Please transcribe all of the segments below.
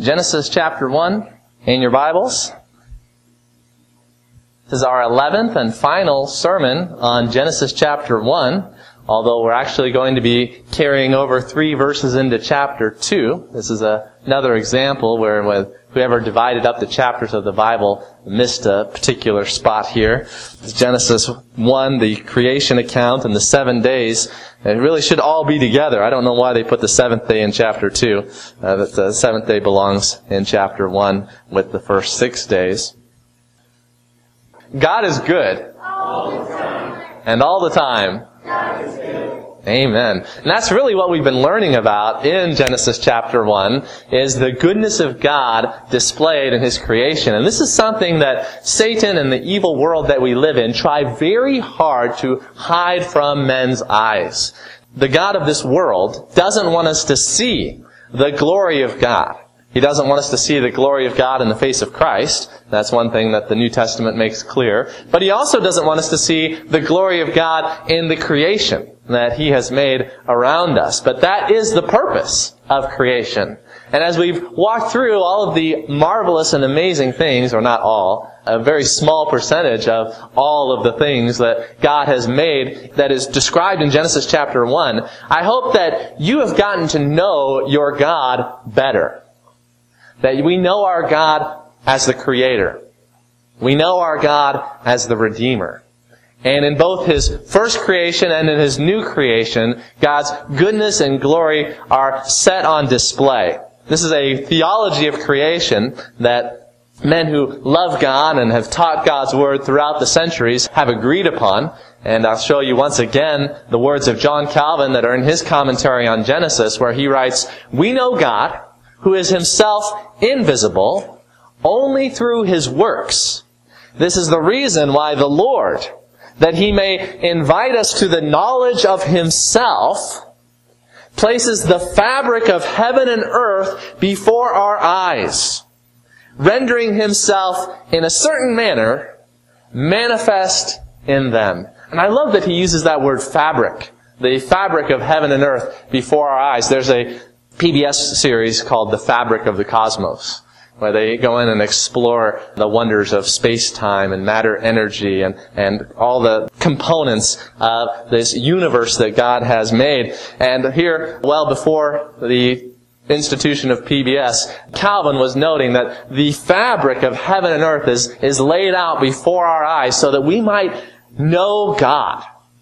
Genesis chapter 1 in your Bibles. This is our 11th and final sermon on Genesis chapter 1, although we're actually going to be carrying over 3 verses into chapter 2. This is another example where whoever divided up the chapters of the Bible missed a particular spot here. It's Genesis 1, the creation account, and the 7 days. It really should all be together. I don't know why they put the 7th day in chapter 2. But the 7th day belongs in chapter 1 with the first 6 days. God is good. All the time. And all the time. God is good. Amen. And that's really what we've been learning about in Genesis chapter 1, is the goodness of God displayed in His creation. And this is something that Satan and the evil world that we live in try very hard to hide from men's eyes. The God of this world doesn't want us to see the glory of God. He doesn't want us to see the glory of God in the face of Christ. That's one thing that the New Testament makes clear. But He also doesn't want us to see the glory of God in the creation that He has made around us. But that is the purpose of creation. And as we've walked through all of the marvelous and amazing things, or not all, a very small percentage of all of the things that God has made that is described in Genesis chapter 1, I hope that you have gotten to know your God better. That we know our God as the Creator. We know our God as the Redeemer. And in both His first creation and in His new creation, God's goodness and glory are set on display. This is a theology of creation that men who love God and have taught God's Word throughout the centuries have agreed upon. And I'll show you once again the words of John Calvin that are in his commentary on Genesis, where he writes, "We know God, who is Himself invisible, only through His works. This is the reason why the Lord, that He may invite us to the knowledge of Himself, places the fabric of heaven and earth before our eyes, rendering Himself in a certain manner manifest in them." And I love that he uses that word fabric, the fabric of heaven and earth before our eyes. There's a PBS series called The Fabric of the Cosmos, where they go in and explore the wonders of space-time and matter-energy and all the components of this universe that God has made. And here, well before the institution of PBS, Calvin was noting that the fabric of heaven and earth is laid out before our eyes so that we might know God.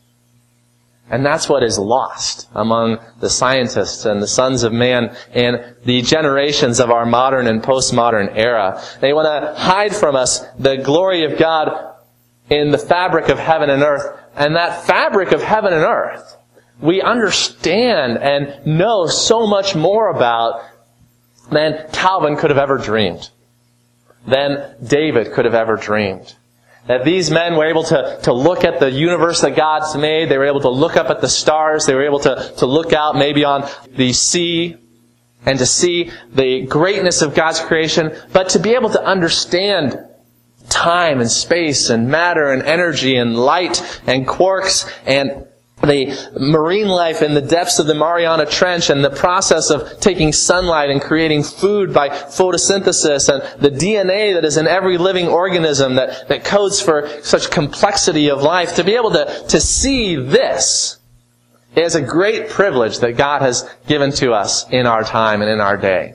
And that's what is lost among the scientists and the sons of man in the generations of our modern and postmodern era. They want to hide from us the glory of God in the fabric of heaven and earth. And that fabric of heaven and earth, we understand and know so much more about than Calvin could have ever dreamed, than David could have ever dreamed. That these men were able to look at the universe that God's made. They were able to look up at the stars. They were able to look out maybe on the sea and to see the greatness of God's creation. But to be able to understand time and space and matter and energy and light and quarks and the marine life in the depths of the Mariana Trench and the process of taking sunlight and creating food by photosynthesis and the DNA that is in every living organism that codes for such complexity of life. To be able to see this is a great privilege that God has given to us in our time and in our day.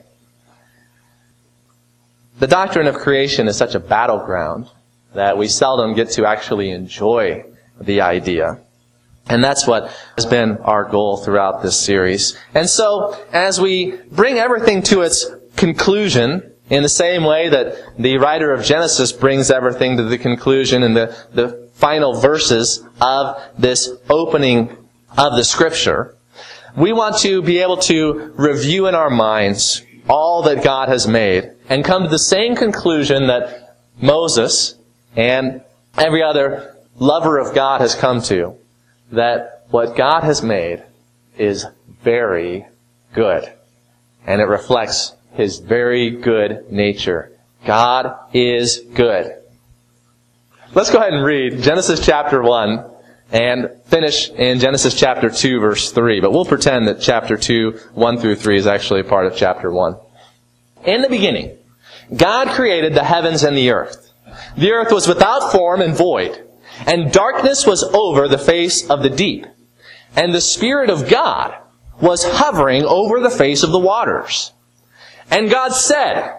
The doctrine of creation is such a battleground that we seldom get to actually enjoy the idea. And that's what has been our goal throughout this series. And so, as we bring everything to its conclusion, in the same way that the writer of Genesis brings everything to the conclusion in the final verses of this opening of the Scripture, we want to be able to review in our minds all that God has made and come to the same conclusion that Moses and every other lover of God has come to. That what God has made is very good. And it reflects His very good nature. God is good. Let's go ahead and read Genesis chapter 1 and finish in Genesis chapter 2, verse 3. But we'll pretend that chapter 2, 1 through 3 is actually a part of chapter 1. In the beginning, God created the heavens and the earth. The earth was without form and void, and darkness was over the face of the deep. And the Spirit of God was hovering over the face of the waters. And God said,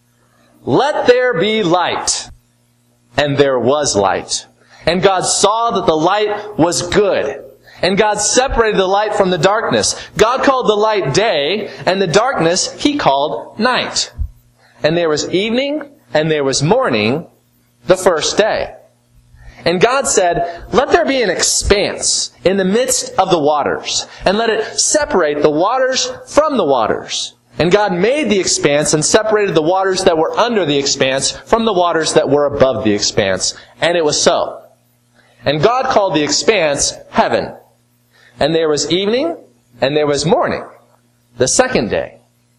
"Let there be light." And there was light. And God saw that the light was good. And God separated the light from the darkness. God called the light day, and the darkness He called night. And there was evening, and there was morning, the first day. And God said, "Let there be an expanse in the midst of the waters, and let it separate the waters from the waters." And God made the expanse and separated the waters that were under the expanse from the waters that were above the expanse. And it was so. And God called the expanse heaven. And there was evening, and there was morning, the second day.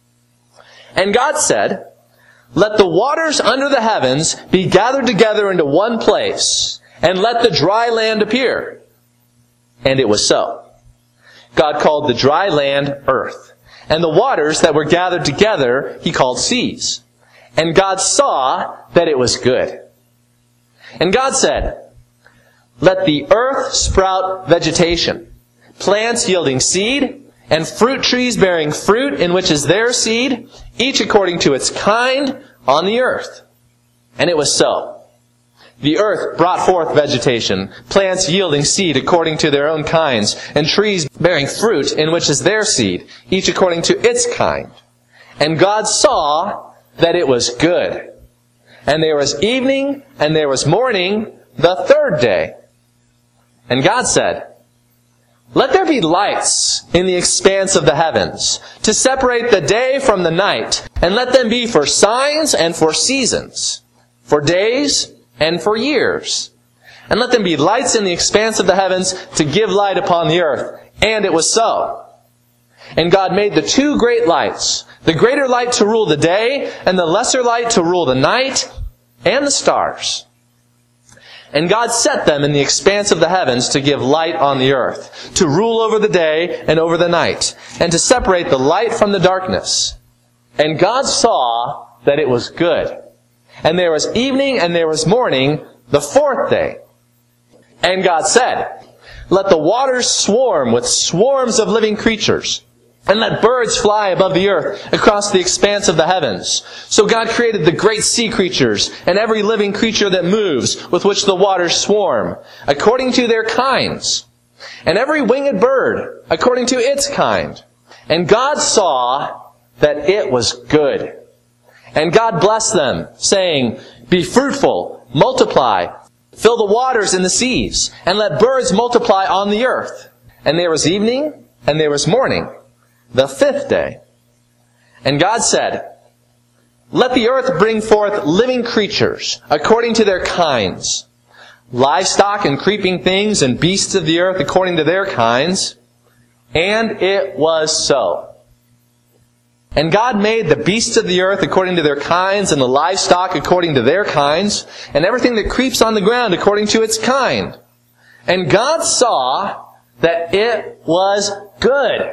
And God said, "Let the waters under the heavens be gathered together into one place, and let the dry land appear." And it was so. God called the dry land earth, and the waters that were gathered together He called seas. And God saw that it was good. And God said, "Let the earth sprout vegetation, plants yielding seed, and fruit trees bearing fruit in which is their seed, each according to its kind, on the earth." And it was so. The earth brought forth vegetation, plants yielding seed according to their own kinds, and trees bearing fruit in which is their seed, each according to its kind. And God saw that it was good. And there was evening, and there was morning, the third day. And God said, "Let there be lights in the expanse of the heavens, to separate the day from the night, and let them be for signs and for seasons, for days and for years. And let them be lights in the expanse of the heavens to give light upon the earth." And it was so. And God made the two great lights, the greater light to rule the day, and the lesser light to rule the night, and the stars. And God set them in the expanse of the heavens to give light on the earth, to rule over the day and over the night, and to separate the light from the darkness. And God saw that it was good. And there was evening and there was morning, the fourth day. And God said, "Let the waters swarm with swarms of living creatures, and let birds fly above the earth across the expanse of the heavens." So God created the great sea creatures and every living creature that moves, with which the waters swarm, according to their kinds, and every winged bird according to its kind. And God saw that it was good. And God blessed them, saying, "Be fruitful, multiply, fill the waters in the seas, and let birds multiply on the earth." And there was evening, and there was morning, the fifth day. And God said, "Let the earth bring forth living creatures, according to their kinds, livestock and creeping things, and beasts of the earth according to their kinds." And it was so. And God made the beasts of the earth according to their kinds, and the livestock according to their kinds, and everything that creeps on the ground according to its kind. And God saw that it was good.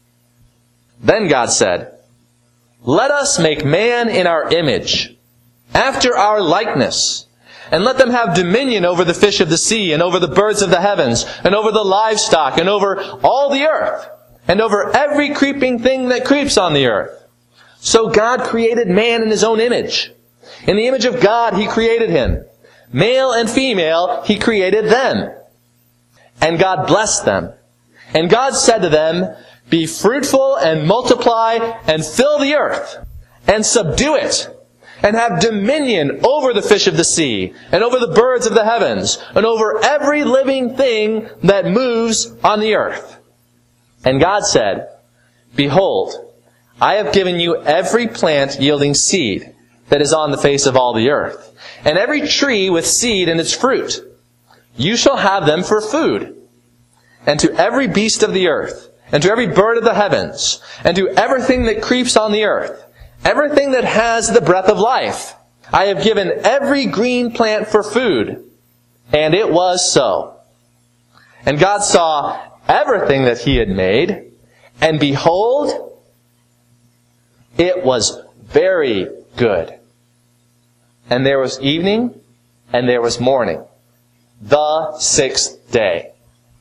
Then God said, "Let us make man in our image, after our likeness, and let them have dominion over the fish of the sea, and over the birds of the heavens, and over the livestock, and over all the earth, and over every creeping thing that creeps on the earth." So God created man in His own image. In the image of God He created him. Male and female He created them. And God blessed them. And God said to them, "Be fruitful and multiply and fill the earth and subdue it, and have dominion over the fish of the sea, and over the birds of the heavens, and over every living thing that moves on the earth." And God said, "Behold, I have given you every plant yielding seed that is on the face of all the earth, and every tree with seed in its fruit. You shall have them for food. And to every beast of the earth, and to every bird of the heavens, and to everything that creeps on the earth, everything that has the breath of life, I have given every green plant for food." And it was so. And God saw everything that He had made, and behold, it was very good. And there was evening, and there was morning, the sixth day.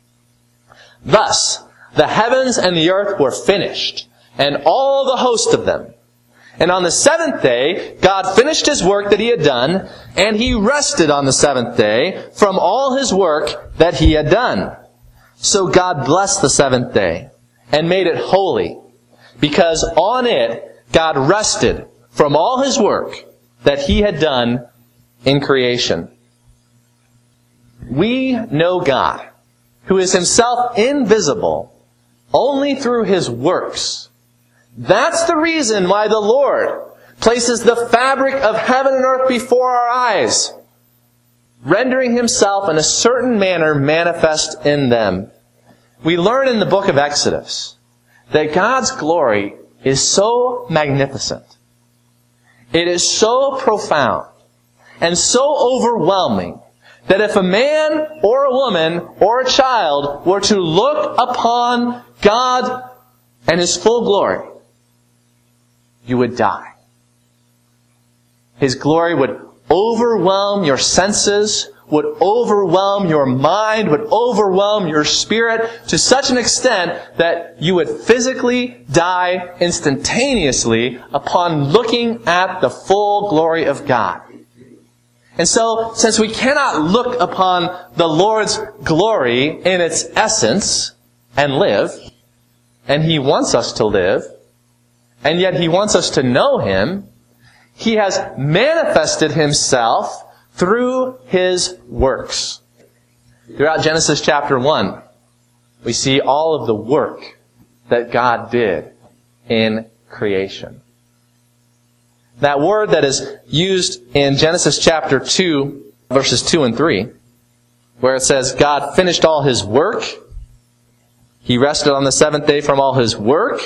Thus, the heavens and the earth were finished, and all the host of them. And on the seventh day, God finished His work that He had done, and He rested on the seventh day from all His work that He had done. So God blessed the seventh day, and made it holy, because on it God rested from all His work that He had done in creation. We know God, who is Himself invisible, only through His works. That's the reason why the Lord places the fabric of heaven and earth before our eyes, rendering Himself in a certain manner manifest in them. We learn in the book of Exodus that God's glory is so magnificent. It is so profound and so overwhelming that if a man or a woman or a child were to look upon God and His full glory, you would die. His glory would overwhelm your senses, would overwhelm your mind, would overwhelm your spirit to such an extent that you would physically die instantaneously upon looking at the full glory of God. And so, since we cannot look upon the Lord's glory in its essence and live, and He wants us to live, and yet He wants us to know Him, He has manifested Himself through His works. Throughout Genesis chapter 1, we see all of the work that God did in creation. That word that is used in Genesis chapter 2, verses 2 and 3, where it says, God finished all His work. He rested on the seventh day from all His work.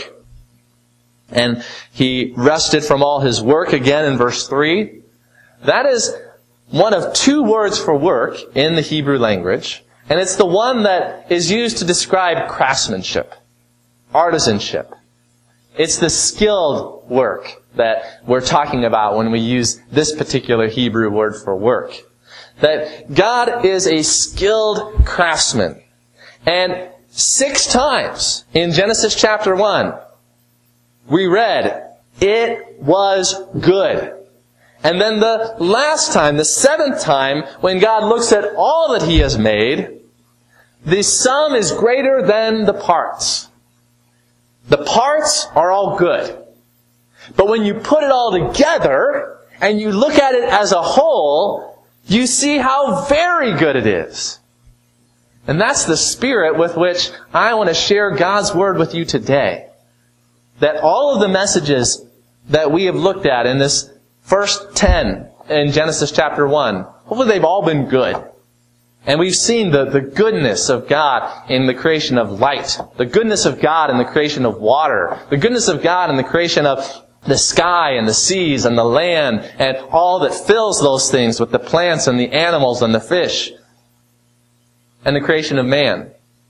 And He rested from all His work again in verse 3. That is one of two words for work in the Hebrew language. And it's the one that is used to describe craftsmanship, artisanship. It's the skilled work that we're talking about when we use this particular Hebrew word for work. That God is a skilled craftsman. And 6 times in Genesis chapter 1, we read, it was good. And then the last time, the 7th time, when God looks at all that He has made, the sum is greater than the parts. The parts are all good. But when you put it all together, and you look at it as a whole, you see how very good it is. And that's the spirit with which I want to share God's Word with you today. That all of the messages that we have looked at in this first 10 in Genesis chapter 1, hopefully they've all been good. And we've seen the goodness of God in the creation of light, the goodness of God in the creation of water, the goodness of God in the creation of the sky and the seas and the land and all that fills those things with the plants and the animals and the fish, and the creation of man.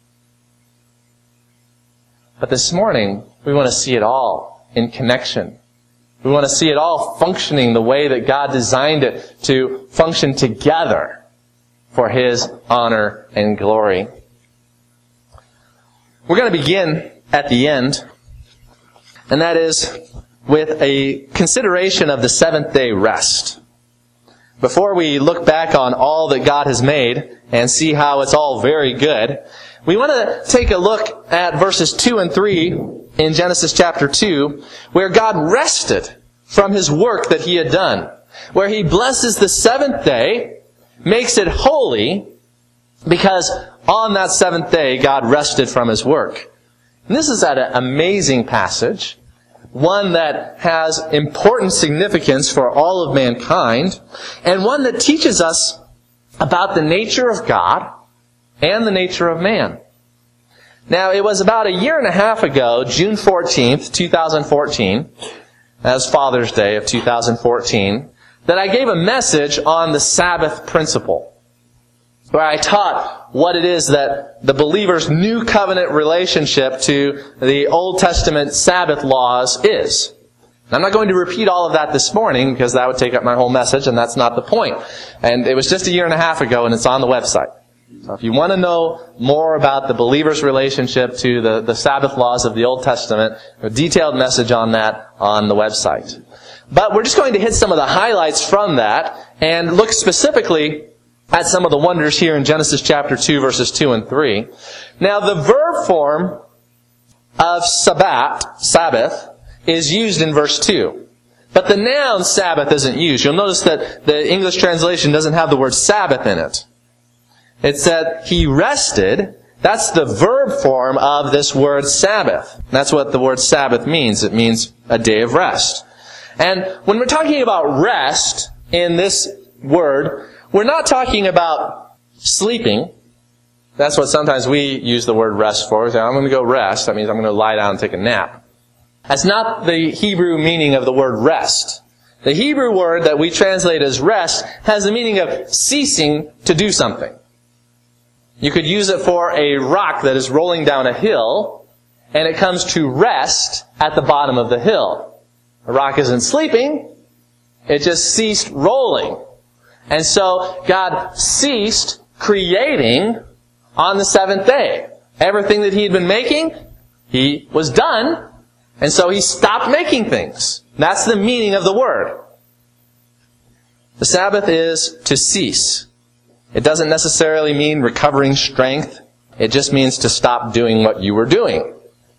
But this morning, we want to see it all in connection. We want to see it all functioning the way that God designed it to function together for His honor and glory. We're going to begin at the end, and that is with a consideration of the seventh day rest. Before we look back on all that God has made and see how it's all very good, we want to take a look at verses 2 and 3 in Genesis chapter 2, where God rested from His work that He had done, where He blesses the seventh day, makes it holy, because on that seventh day God rested from His work. And this is an amazing passage, one that has important significance for all of mankind, and one that teaches us about the nature of God and the nature of man. Now, it was about 1.5 years ago, June 14th, 2014, as Father's Day of 2014, that I gave a message on the Sabbath principle, where I taught what it is that the believer's new covenant relationship to the Old Testament Sabbath laws is. I'm not going to repeat all of that this morning because that would take up my whole message, and that's not the point. And it was just a year and a half ago, and it's on the website. So if you want to know more about the believer's relationship to the Sabbath laws of the Old Testament, a detailed message on that on the website. But we're just going to hit some of the highlights from that and look specifically at some of the wonders here in Genesis chapter 2, verses 2 and 3. Now, the verb form of Sabbath, is used in verse 2. But the noun Sabbath isn't used. You'll notice that the English translation doesn't have the word Sabbath in it. It said, he rested. That's the verb form of this word Sabbath. That's what the word Sabbath means. It means a day of rest. And when we're talking about rest in this word, we're not talking about sleeping. That's what sometimes we use the word rest for. I'm going to go rest. That means I'm going to lie down and take a nap. That's not the Hebrew meaning of the word rest. The Hebrew word that we translate as rest has the meaning of ceasing to do something. You could use it for a rock that is rolling down a hill, and it comes to rest at the bottom of the hill. A rock isn't sleeping, it just ceased rolling. And so God ceased creating on the seventh day. Everything that He had been making, He was done. And so He stopped making things. That's the meaning of the word. The Sabbath is to cease. It doesn't necessarily mean recovering strength. It just means to stop doing what you were doing.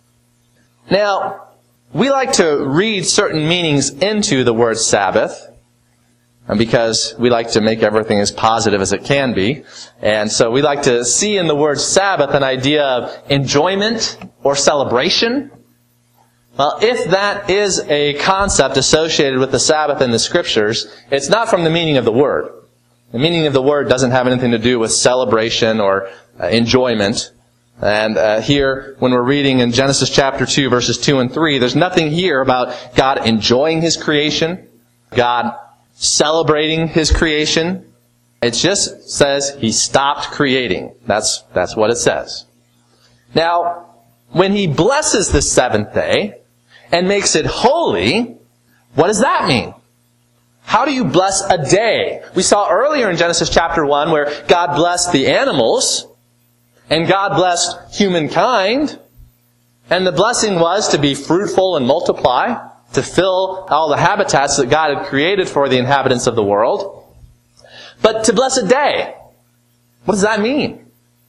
Now, we like to read certain meanings into the word Sabbath, because we like to make everything as positive as it can be. And so we like to see in the word Sabbath an idea of enjoyment or celebration. Well, if that is a concept associated with the Sabbath in the Scriptures, it's not from the meaning of the word. The meaning of the word doesn't have anything to do with celebration or enjoyment. And here, when we're reading in Genesis chapter 2, verses 2 and 3, there's nothing here about God enjoying His creation, God celebrating His creation. It just says He stopped creating. That's what it says. Now, when He blesses the seventh day and makes it holy, what does that mean? How do you bless a day? We saw earlier in Genesis chapter 1 where God blessed the animals and God blessed humankind, and the blessing was to be fruitful and multiply, to fill all the habitats that God had created for the inhabitants of the world. But to bless a day, what does that mean?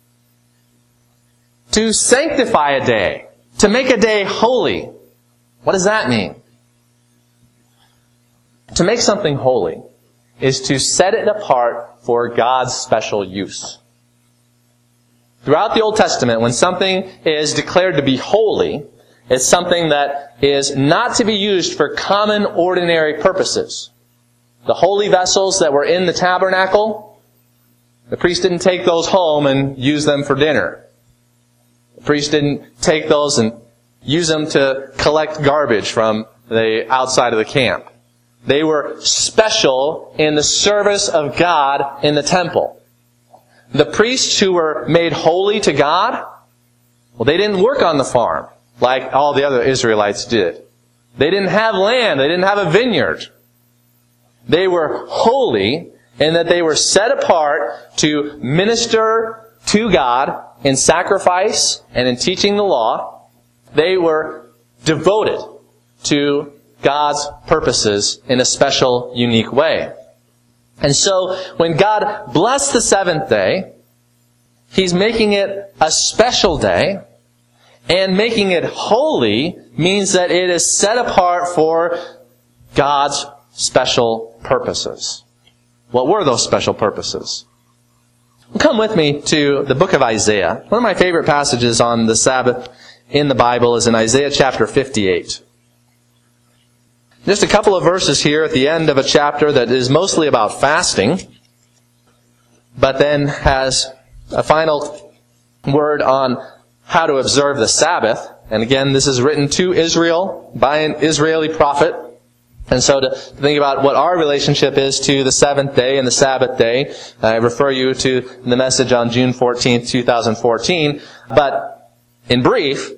To sanctify a day, to make a day holy. What does that mean? To make something holy is to set it apart for God's special use. Throughout the Old Testament, when something is declared to be holy, it's something that is not to be used for common, ordinary purposes. The holy vessels that were in the tabernacle, the priest didn't take those home and use them for dinner. The priest didn't take those and use them to collect garbage from the outside of the camp. They were special in the service of God in the temple. The priests who were made holy to God, well, they didn't work on the farm like all the other Israelites did. They didn't have land. They didn't have a vineyard. They were holy in that they were set apart to minister to God in sacrifice and in teaching the law. They were devoted to God's purposes in a special, unique way. And so, when God blessed the seventh day, He's making it a special day, and making it holy means that it is set apart for God's special purposes. What were those special purposes? Well, come with me to the book of Isaiah. One of my favorite passages on the Sabbath in the Bible is in Isaiah chapter 58. Just a couple of verses here at the end of a chapter that is mostly about fasting, but then has a final word on how to observe the Sabbath. And again, this is written to Israel by an Israeli prophet. And so to think about what our relationship is to the seventh day and the Sabbath day, I refer you to the message on June 14th, 2014. But in brief,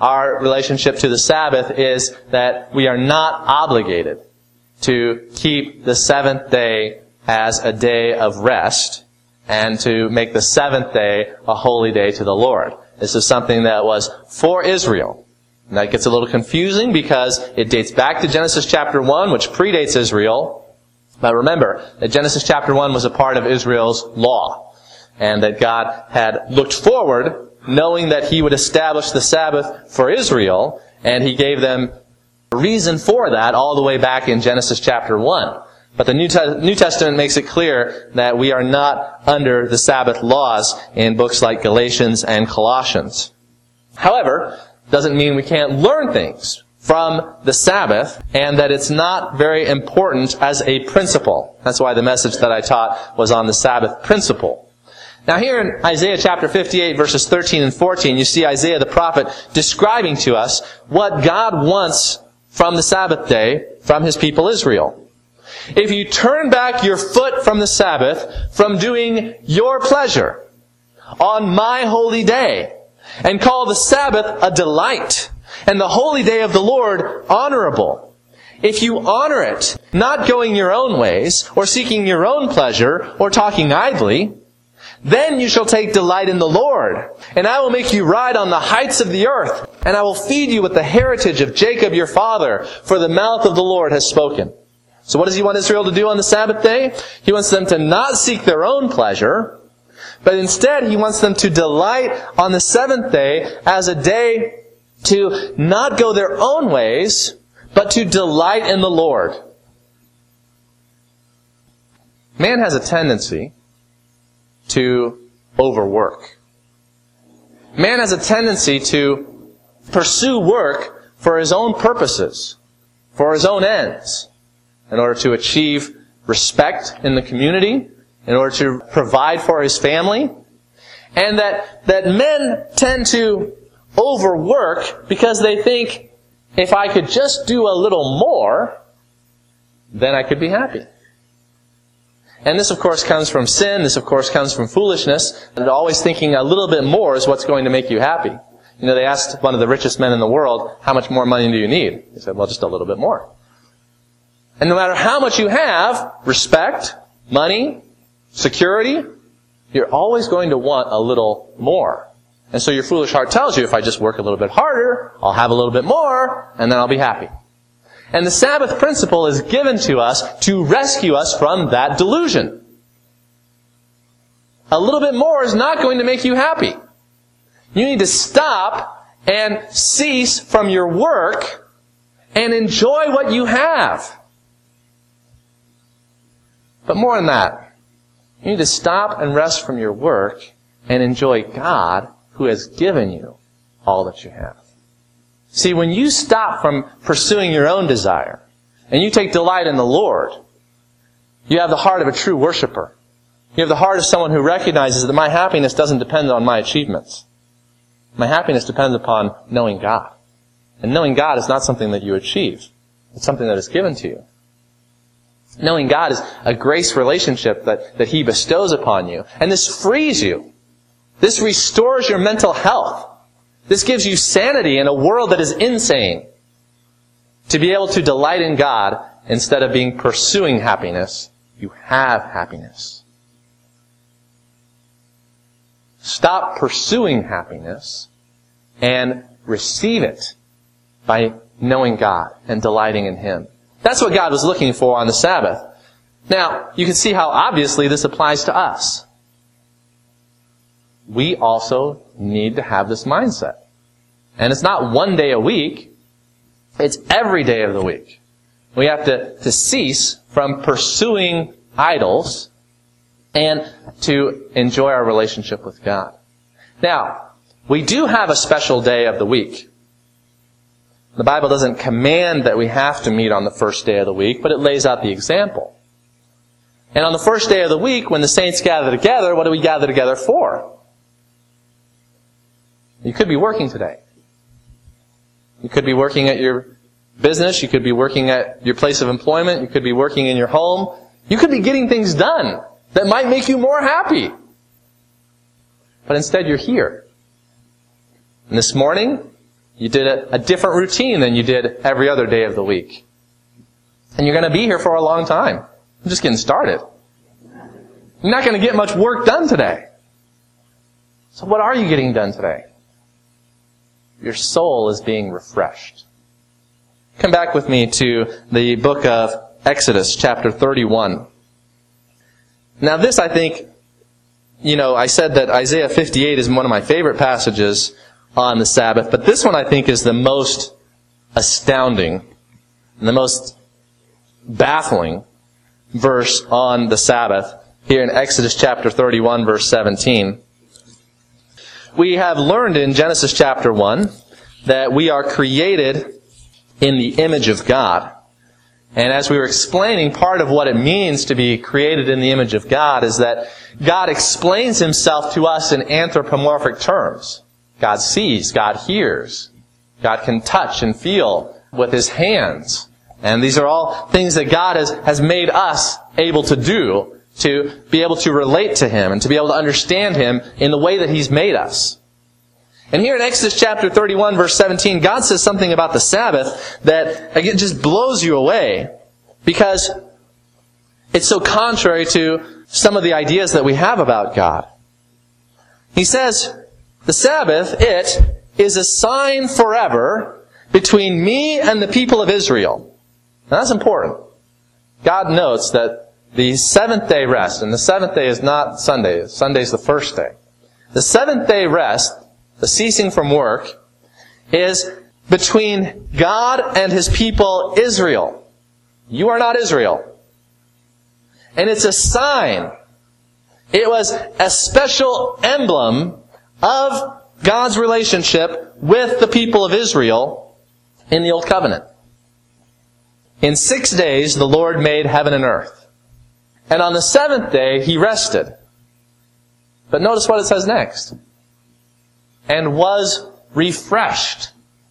our relationship to the Sabbath is that we are not obligated to keep the seventh day as a day of rest and to make the seventh day a holy day to the Lord. This is something that was for Israel. And that gets a little confusing because it dates back to Genesis chapter 1, which predates Israel. But remember that Genesis chapter 1 was a part of Israel's law. And that God had looked forward, knowing that He would establish the Sabbath for Israel. And He gave them a reason for that all the way back in Genesis chapter 1. But the New Testament makes it clear that we are not under the Sabbath laws in books like Galatians and Colossians. However, doesn't mean we can't learn things from the Sabbath, and that it's not very important as a principle. That's why the message that I taught was on the Sabbath principle. Now here in Isaiah chapter 58, verses 13 and 14, you see Isaiah the prophet describing to us what God wants from the Sabbath day from His people Israel. If you turn back your foot from the Sabbath, from doing your pleasure on my holy day, and call the Sabbath a delight, and the holy day of the Lord honorable. If you honor it, not going your own ways, or seeking your own pleasure, or talking idly, then you shall take delight in the Lord, and I will make you ride on the heights of the earth, and I will feed you with the heritage of Jacob your father, for the mouth of the Lord has spoken. So what does He want Israel to do on the Sabbath day? He wants them to not seek their own pleasure, but instead He wants them to delight on the seventh day as a day to not go their own ways, but to delight in the Lord. Man has a tendency to overwork. Man has a tendency to pursue work for his own purposes, for his own ends, in order to achieve respect in the community, in order to provide for his family. And that men tend to overwork because they think, if I could just do a little more, then I could be happy. And this, of course, comes from sin. This, of course, comes from foolishness. And always thinking a little bit more is what's going to make you happy. You know, they asked one of the richest men in the world, how much more money do you need? He said, well, just a little bit more. And no matter how much you have, respect, money, security, you're always going to want a little more. And so your foolish heart tells you, if I just work a little bit harder, I'll have a little bit more, and then I'll be happy. And the Sabbath principle is given to us to rescue us from that delusion. A little bit more is not going to make you happy. You need to stop and cease from your work and enjoy what you have. But more than that, you need to stop and rest from your work and enjoy God who has given you all that you have. See, when you stop from pursuing your own desire and you take delight in the Lord, you have the heart of a true worshiper. You have the heart of someone who recognizes that my happiness doesn't depend on my achievements. My happiness depends upon knowing God. And knowing God is not something that you achieve. It's something that is given to you. Knowing God is a grace relationship that He bestows upon you. And this frees you. This restores your mental health. This gives you sanity in a world that is insane. To be able to delight in God instead of being pursuing happiness, you have happiness. Stop pursuing happiness and receive it by knowing God and delighting in Him. That's what God was looking for on the Sabbath. Now, you can see how obviously this applies to us. We also need to have this mindset. And it's not one day a week. It's every day of the week. We have to cease from pursuing idols and to enjoy our relationship with God. Now, we do have a special day of the week. The Bible doesn't command that we have to meet on the first day of the week, but it lays out the example. And on the first day of the week, when the saints gather together, what do we gather together for? You could be working today. You could be working at your business. You could be working at your place of employment. You could be working in your home. You could be getting things done that might make you more happy. But instead you're here. And this morning, You did a different routine than you did every other day of the week. And you're going to be here for a long time. I'm just getting started. You're not going to get much work done today. So what are you getting done today? Your soul is being refreshed. Come back with me to the book of Exodus, chapter 31. Now this, I think, I said that Isaiah 58 is one of my favorite passages on the Sabbath, but this one I think is the most astounding and the most baffling verse on the Sabbath here in Exodus chapter 31, verse 17. We have learned in Genesis chapter 1 that we are created in the image of God. And as we were explaining, part of what it means to be created in the image of God is that God explains Himself to us in anthropomorphic terms. God sees, God hears, God can touch and feel with His hands. And these are all things that God has made us able to do, to be able to relate to Him and to be able to understand Him in the way that He's made us. And here in Exodus chapter 31, verse 17, God says something about the Sabbath that, again, just blows you away, because it's so contrary to some of the ideas that we have about God. He says, the Sabbath, it is a sign forever between me and the people of Israel. Now that's important. God notes that the seventh day rest, and the seventh day is not Sunday. Sunday is the first day. The seventh day rest, the ceasing from work, is between God and His people Israel. You are not Israel. And it's a sign. It was a special emblem of God's relationship with the people of Israel in the Old Covenant. In 6 days the Lord made heaven and earth. And on the seventh day He rested. But notice what it says next. And was refreshed.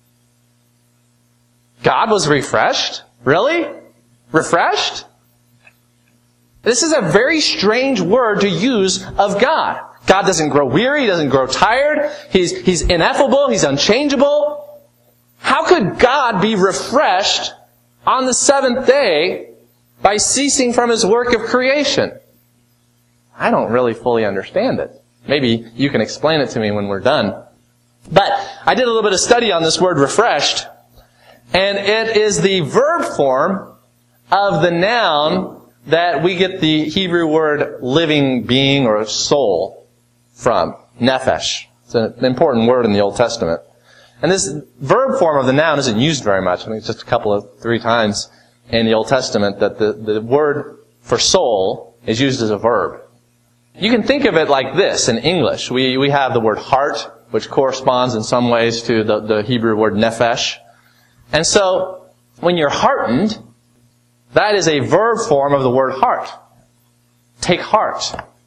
God was refreshed? Really? Refreshed? This is a very strange word to use of God. God doesn't grow weary, He doesn't grow tired, He's ineffable, He's unchangeable. How could God be refreshed on the seventh day by ceasing from His work of creation? I don't really fully understand it. Maybe you can explain it to me when we're done. But I did a little bit of study on this word refreshed, and it is the verb form of the noun that we get the Hebrew word living being or soul from, nephesh. It's an important word in the Old Testament. And this verb form of the noun isn't used very much. I think it's just three times in the Old Testament that the word for soul is used as a verb. You can think of it like this in English. We have the word heart, which corresponds in some ways to the Hebrew word nephesh. And so, when you're heartened, that is a verb form of the word heart. Take heart.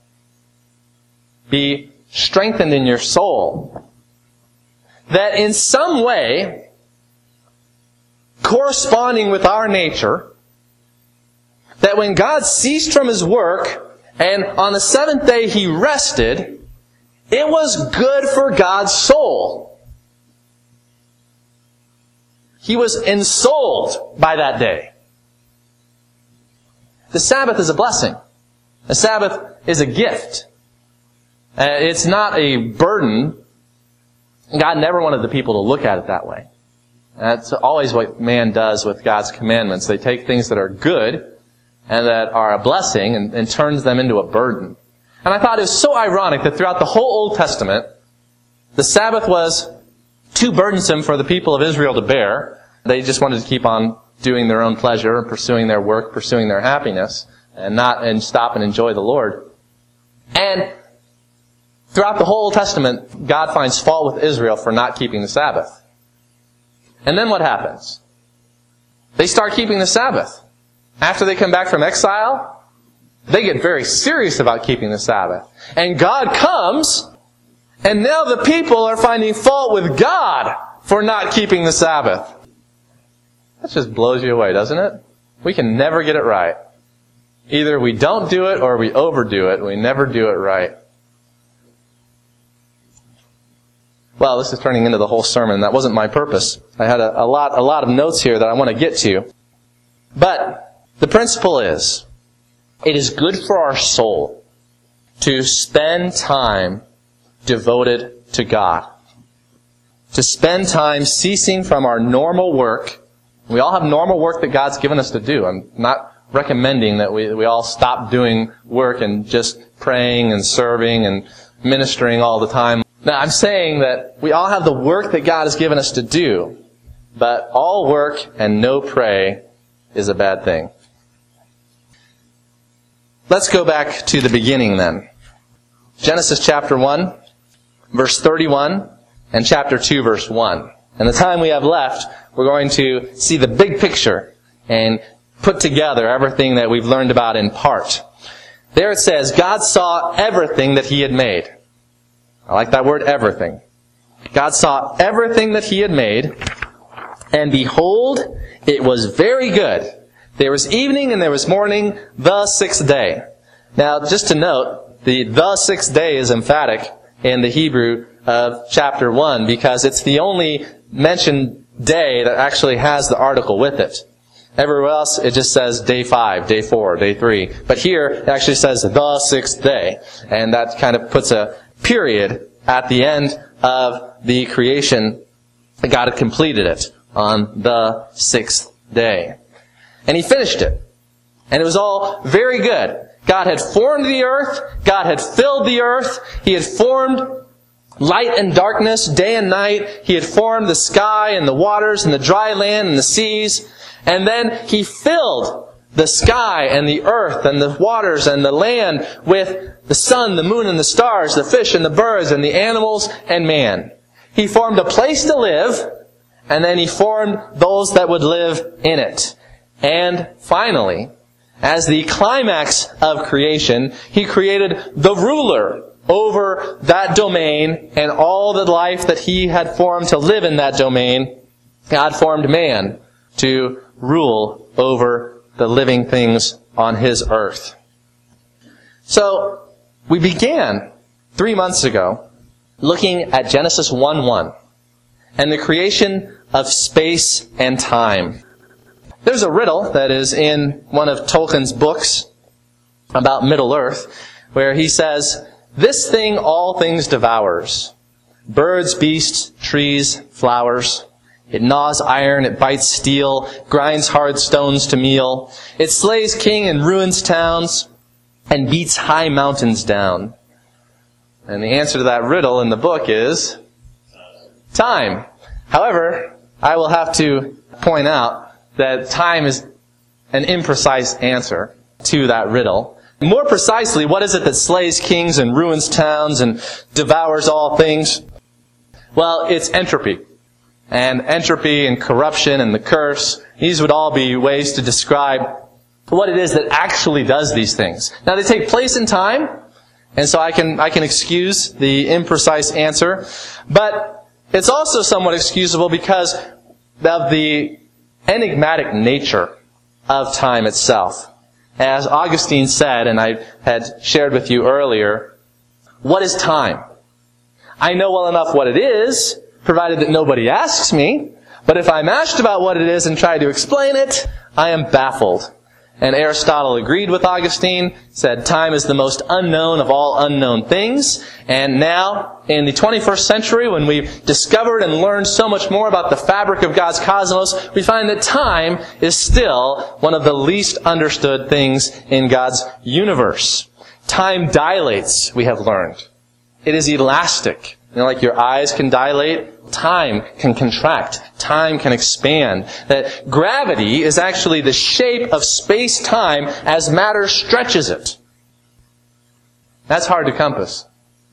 Be strengthened in your soul. That in some way, corresponding with our nature, that when God ceased from His work, and on the seventh day He rested, it was good for God's soul. He was ensouled by that day. The Sabbath is a blessing. The Sabbath is a gift. It's not a burden. God never wanted the people to look at it that way. That's always what man does with God's commandments. They take things that are good and that are a blessing and turns them into a burden. And I thought it was so ironic that throughout the whole Old Testament, the Sabbath was too burdensome for the people of Israel to bear. They just wanted to keep on doing their own pleasure, pursuing their work, pursuing their happiness, and stop and enjoy the Lord. And throughout the whole Old Testament, God finds fault with Israel for not keeping the Sabbath. And then what happens? They start keeping the Sabbath. After they come back from exile, they get very serious about keeping the Sabbath. And God comes, and now the people are finding fault with God for not keeping the Sabbath. That just blows you away, doesn't it? We can never get it right. Either we don't do it or we overdo it. We never do it right. Well, this is turning into the whole sermon. That wasn't my purpose. I had a lot of notes here that I want to get to. But the principle is, it is good for our soul to spend time devoted to God. To spend time ceasing from our normal work. We all have normal work that God's given us to do. I'm not recommending that we all stop doing work and just praying and serving and ministering all the time. Now, I'm saying that we all have the work that God has given us to do, but all work and no pray is a bad thing. Let's go back to the beginning then. Genesis chapter 1, verse 31, and chapter 2, verse 1. And the time we have left, we're going to see the big picture and put together everything that we've learned about in part. There it says, God saw everything that He had made. I like that word, everything. God saw everything that He had made, and behold, it was very good. There was evening and there was morning, the sixth day. Now, just to note, the sixth day is emphatic in the Hebrew of chapter 1, because it's the only mentioned day that actually has the article with it. Everywhere else, it just says day 5, day 4, day 3. But here, it actually says the sixth day. And that kind of puts a period at the end of the creation. God had completed it on the sixth day. And He finished it. And it was all very good. God had formed the earth. God had filled the earth. He had formed light and darkness, day and night. He had formed the sky and the waters and the dry land and the seas. And then He filled the sky and the earth and the waters and the land with the sun, the moon, and the stars, the fish and the birds and the animals and man. He formed a place to live, and then He formed those that would live in it. And finally, as the climax of creation, He created the ruler over that domain and all the life that He had formed to live in that domain. God formed man to rule over the living things on His earth. So, we began 3 months ago looking at Genesis 1:1 and the creation of space and time. There's a riddle that is in one of Tolkien's books about Middle-earth where he says, "This thing all things devours, birds, beasts, trees, flowers. It gnaws iron, it bites steel, grinds hard stones to meal. It slays king and ruins towns, and beats high mountains down." And the answer to that riddle in the book is time. However, I will have to point out that time is an imprecise answer to that riddle. More precisely, what is it that slays kings and ruins towns and devours all things? Well, it's entropy. And entropy and corruption and the curse, these would all be ways to describe what it is that actually does these things. Now, they take place in time, and so I can excuse the imprecise answer, but it's also somewhat excusable because of the enigmatic nature of time itself. As Augustine said, and I had shared with you earlier, what is time? I know well enough what it is, provided that nobody asks me, but if I'm asked about what it is and try to explain it, I am baffled. And Aristotle agreed with Augustine, said time is the most unknown of all unknown things. And now, in the 21st century, when we've discovered and learned so much more about the fabric of God's cosmos, we find that time is still one of the least understood things in God's universe. Time dilates, we have learned. It is elastic. You know, like your eyes can dilate, time can contract, time can expand. That gravity is actually the shape of space-time as matter stretches it. That's hard to compass.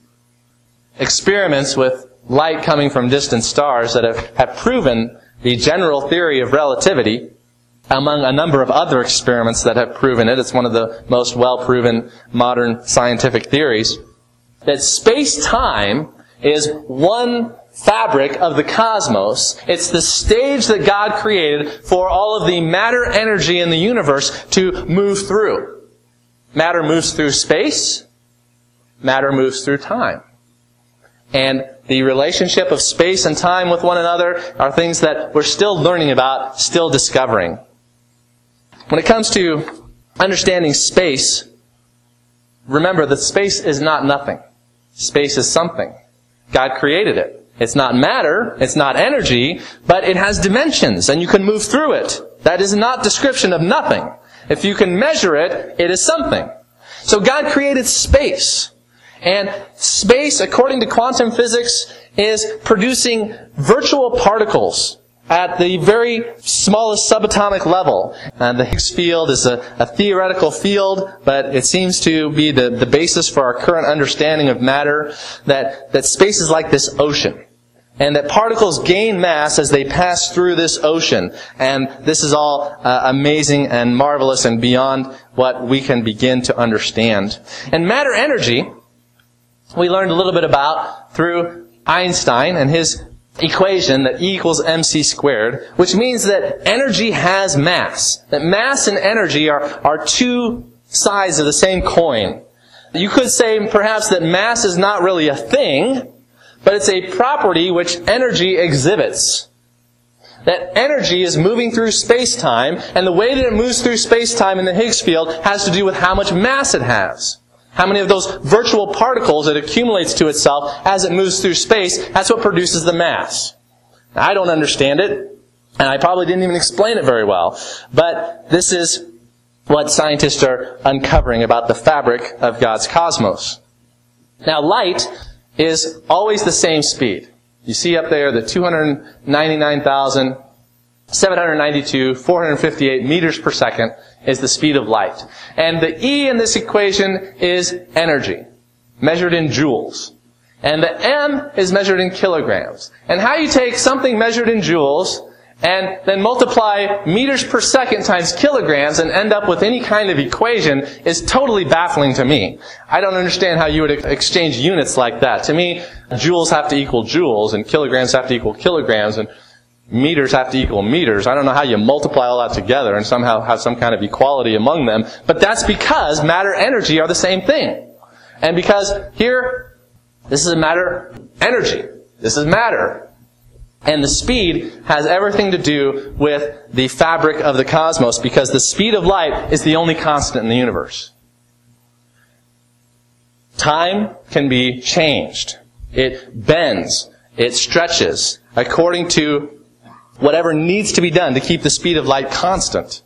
Experiments with light coming from distant stars that have proven the general theory of relativity, among a number of other experiments that have proven it. It's one of the most well-proven modern scientific theories. That space-time is one fabric of the cosmos. It's the stage that God created for all of the matter energy in the universe to move through. Matter moves through space. Matter moves through time. And the relationship of space and time with one another are things that we're still learning about, still discovering. When it comes to understanding space, remember that space is not nothing. Space is something. God created it. It's not matter, it's not energy, but it has dimensions, and you can move through it. That is not description of nothing. If you can measure it, it is something. So God created space. And space, according to quantum physics, is producing virtual particles at the very smallest subatomic level. The Higgs field is a theoretical field, but it seems to be the basis for our current understanding of matter, that space is like this ocean. And that particles gain mass as they pass through this ocean. And this is all amazing and marvelous and beyond what we can begin to understand. And matter energy, we learned a little bit about through Einstein and his equation that E equals mc squared, which means that energy has mass. That mass and energy are two sides of the same coin. You could say perhaps that mass is not really a thing, but it's a property which energy exhibits. That energy is moving through space-time, and the way that it moves through space-time in the Higgs field has to do with how much mass it has. How many of those virtual particles it accumulates to itself as it moves through space, that's what produces the mass. Now, I don't understand it, and I probably didn't even explain it very well, but this is what scientists are uncovering about the fabric of God's cosmos. Now, light is always the same speed. You see up there the 299,792,458 meters per second is the speed of light. And the E in this equation is energy, measured in joules. And the M is measured in kilograms. And how you take something measured in joules and then multiply meters per second times kilograms and end up with any kind of equation is totally baffling to me. I don't understand how you would exchange units like that. To me, joules have to equal joules, and kilograms have to equal kilograms, and meters have to equal meters. I don't know how you multiply all that together and somehow have some kind of equality among them, but that's because matter and energy are the same thing. And because here, this is a matter energy. This is matter. And the speed has everything to do with the fabric of the cosmos, because the speed of light is the only constant in the universe. Time can be changed. It bends. It stretches according to whatever needs to be done to keep the speed of light constant.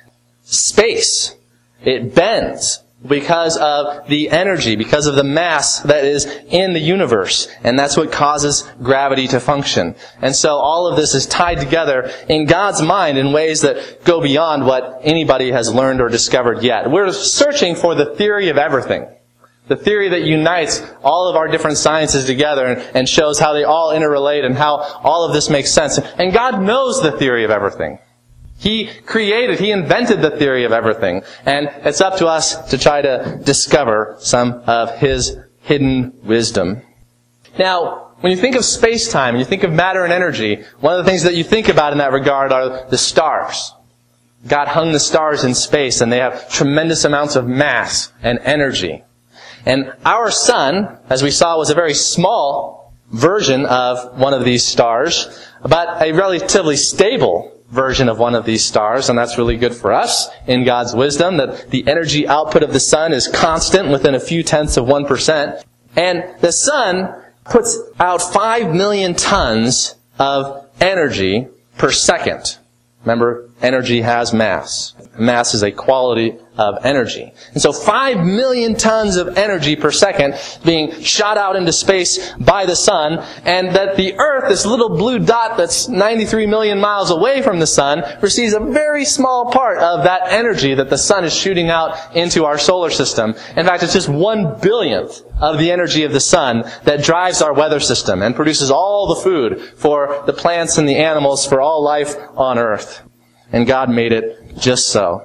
Space, it bends because of the energy, because of the mass that is in the universe. And that's what causes gravity to function. And so all of this is tied together in God's mind in ways that go beyond what anybody has learned or discovered yet. We're searching for the theory of everything. The theory that unites all of our different sciences together and shows how they all interrelate and how all of this makes sense. And God knows the theory of everything. He invented the theory of everything. And it's up to us to try to discover some of His hidden wisdom. Now, when you think of space-time, you think of matter and energy, one of the things that you think about in that regard are the stars. God hung the stars in space, and they have tremendous amounts of mass and energy. And our sun, as we saw, was a very small version of one of these stars, but a relatively stable version of one of these stars, and that's really good for us in God's wisdom, that the energy output of the sun is constant within a few tenths of 1%. And the sun puts out 5 million tons of energy per second. Remember, energy has mass. Mass is a quality of energy. And so 5 million tons of energy per second being shot out into space by the sun, and that the Earth, this little blue dot that's 93 million miles away from the sun, receives a very small part of that energy that the sun is shooting out into our solar system. In fact, it's just 1/billionth of the energy of the sun that drives our weather system and produces all the food for the plants and the animals, for all life on Earth. And God made it just so.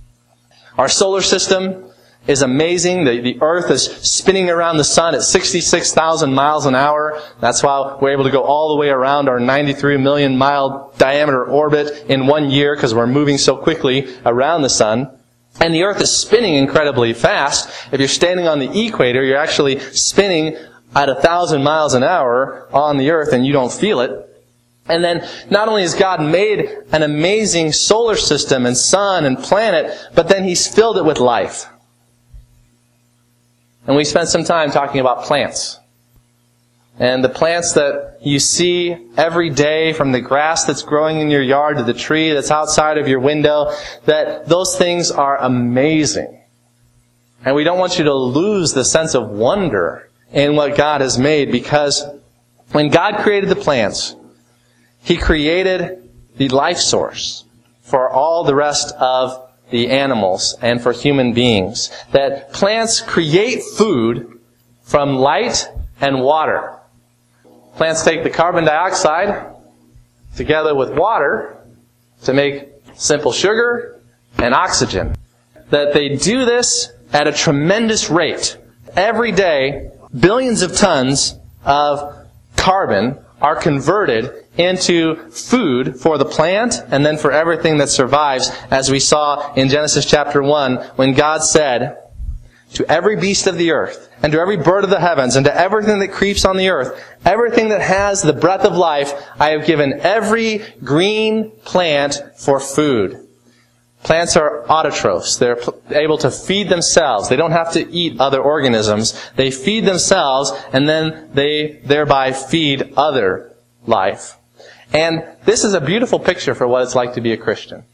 Our solar system is amazing. The Earth is spinning around the sun at 66,000 miles an hour. That's why we're able to go all the way around our 93 million mile diameter orbit in 1 year, because we're moving so quickly around the sun. And the Earth is spinning incredibly fast. If you're standing on the equator, you're actually spinning at 1,000 miles an hour on the earth and you don't feel it. And then not only has God made an amazing solar system and sun and planet, but then He's filled it with life. And we spent some time talking about plants. And the plants that you see every day, from the grass that's growing in your yard to the tree that's outside of your window, that those things are amazing. And we don't want you to lose the sense of wonder in what God has made, because when God created the plants, He created the life source for all the rest of the animals and for human beings. That plants create food from light and water. Plants take the carbon dioxide together with water to make simple sugar and oxygen. That they do this at a tremendous rate. Every day, billions of tons of carbon are converted into food for the plant and then for everything that survives, as we saw in Genesis chapter 1, when God said, "To every beast of the earth, and to every bird of the heavens, and to everything that creeps on the earth, everything that has the breath of life, I have given every green plant for food." Plants are autotrophs. They're able to feed themselves. They don't have to eat other organisms. They feed themselves, and then they thereby feed other life. And this is a beautiful picture for what it's like to be a Christian.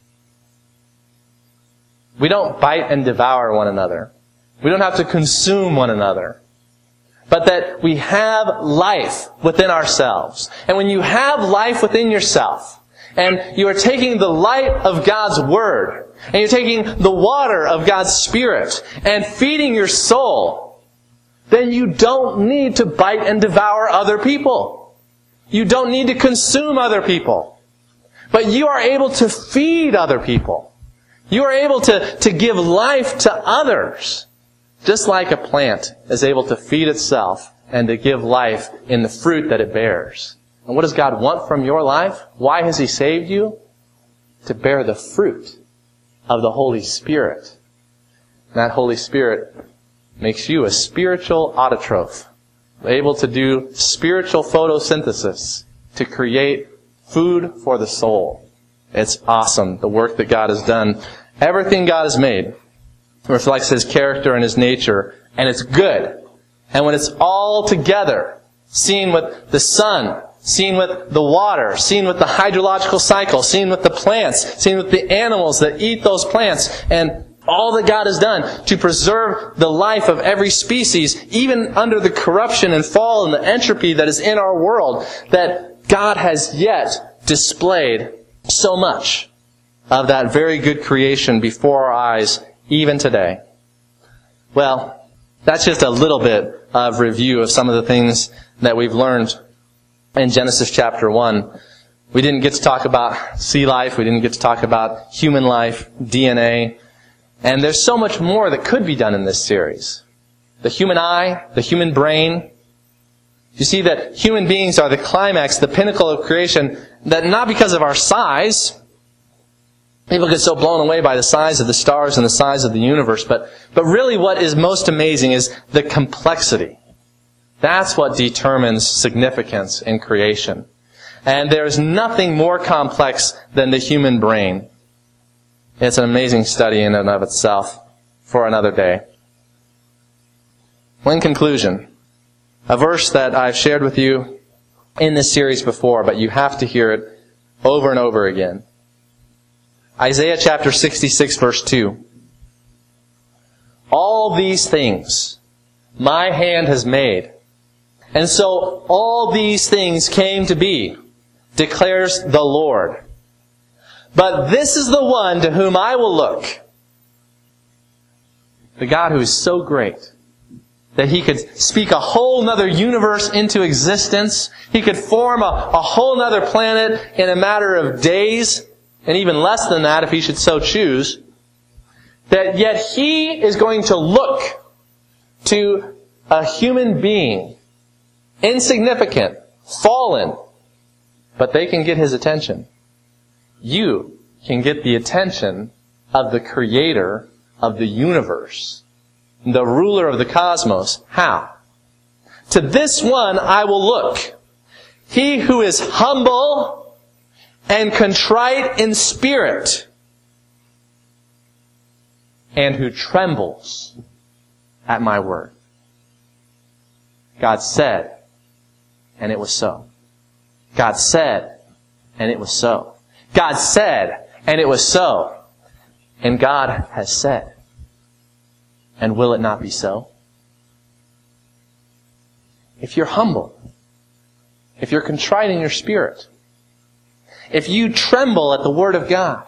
We don't bite and devour one another. We don't have to consume one another. But that we have life within ourselves. And when you have life within yourself, and you are taking the light of God's Word, and you're taking the water of God's Spirit, and feeding your soul, then you don't need to bite and devour other people. You don't need to consume other people. But you are able to feed other people. You are able to give life to others. Just like a plant is able to feed itself and to give life in the fruit that it bears. And what does God want from your life? Why has He saved you? To bear the fruit of the Holy Spirit. And that Holy Spirit makes you a spiritual autotroph, able to do spiritual photosynthesis to create food for the soul. It's awesome, the work that God has done. Everything God has made reflects His character and His nature, and it's good. And when it's all together, seen with the sun, seen with the water, seen with the hydrological cycle, seen with the plants, seen with the animals that eat those plants, and all that God has done to preserve the life of every species, even under the corruption and fall and the entropy that is in our world, that God has yet displayed so much of that very good creation before our eyes, even today. Well, that's just a little bit of review of some of the things that we've learned in Genesis chapter 1. We didn't get to talk about sea life. We didn't get to talk about human life, DNA. And there's so much more that could be done in this series. The human eye, the human brain. You see that human beings are the climax, the pinnacle of creation, that not because of our size. People get so blown away by the size of the stars and the size of the universe, but really what is most amazing is the complexity. That's what determines significance in creation. And there is nothing more complex than the human brain. It's an amazing study in and of itself for another day. In conclusion, a verse that I've shared with you in this series before, but you have to hear it over and over again. Isaiah chapter 66, verse 2. All these things my hand has made, and so all these things came to be, declares the Lord. But this is the one to whom I will look. The God who is so great that He could speak a whole nother universe into existence. He could form a whole nother planet in a matter of days, and even less than that if He should so choose. That yet He is going to look to a human being, insignificant, fallen, but they can get His attention. You can get the attention of the Creator of the universe, the ruler of the cosmos. How? To this one I will look. He who is humble and contrite in spirit, and who trembles at my word. God said, and it was so. God said, and it was so. God said, and it was so. And God has said. And will it not be so? If you're humble, if you're contrite in your spirit, if you tremble at the word of God,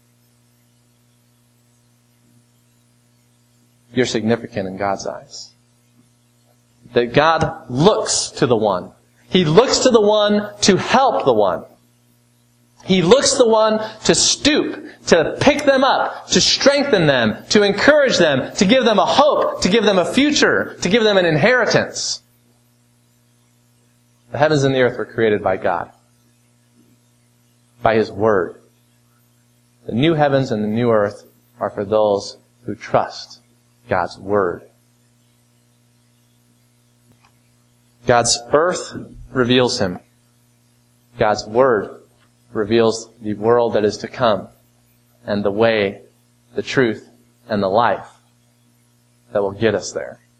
you're significant in God's eyes. That God looks to the one. He looks to the one to help the one. He looks to the one to stoop, to pick them up, to strengthen them, to encourage them, to give them a hope, to give them a future, to give them an inheritance. The heavens and the earth were created by God, by His Word. The new heavens and the new earth are for those who trust God's Word. God's earth reveals Him. God's Word reveals the world that is to come, and the way, the truth, and the life that will get us there.